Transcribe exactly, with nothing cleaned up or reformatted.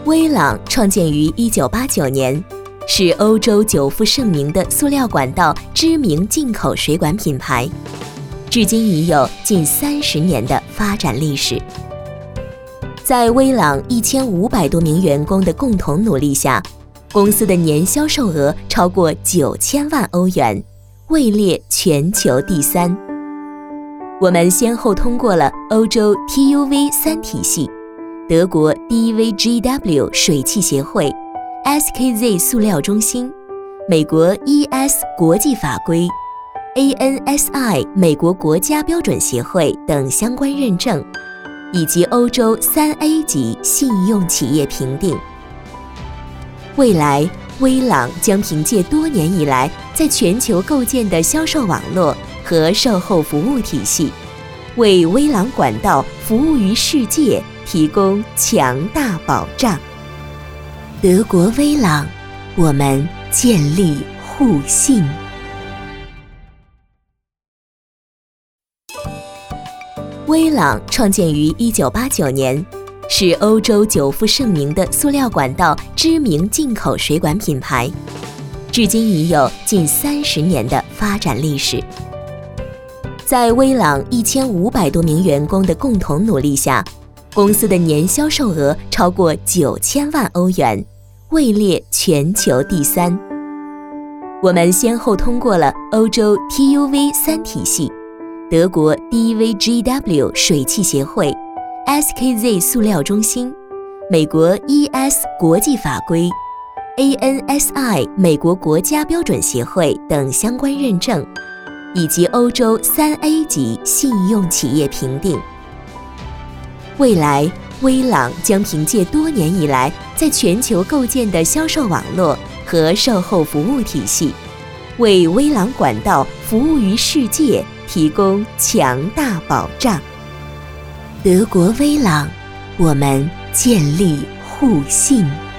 威朗创建于一九八九年，是欧洲久负盛名的塑料管道知名进口水管品牌，至今已有近三十年的发展历史。在威朗一千五百多名员工的共同努力下，公司的年销售额超过九千万欧元，位列全球第三。我们先后通过了欧洲 T U V 三体系、德国 D V G W 水器协会、S K Z 塑料中心、美国 E S 国际法规、A N S I 美国国家标准协会等相关认证，以及欧洲 三 A 级信用企业评定。未来，威朗将凭借多年以来在全球构建的销售网络和售后服务体系，为威朗管道服务于世界提供强大保障。德国威朗，我们建立互信。威朗创建于一九八九年，是欧洲久负盛名的塑料管道知名进口水管品牌，至今已有近三十年的发展历史。在威朗一千五百多名员工的共同努力下，公司的年销售额超过九千万欧元，位列全球第三。我们先后通过了欧洲 T U V 三体系、德国 D V G W 水器协会、S K Z 塑料中心、美国 E S 国际法规、A N S I 美国国家标准协会等相关认证，以及欧洲 三 A 级信用企业评定。未来，威朗将凭借多年以来在全球构建的销售网络和售后服务体系，为威朗管道服务于世界提供强大保障。德国威朗，我们建立互信。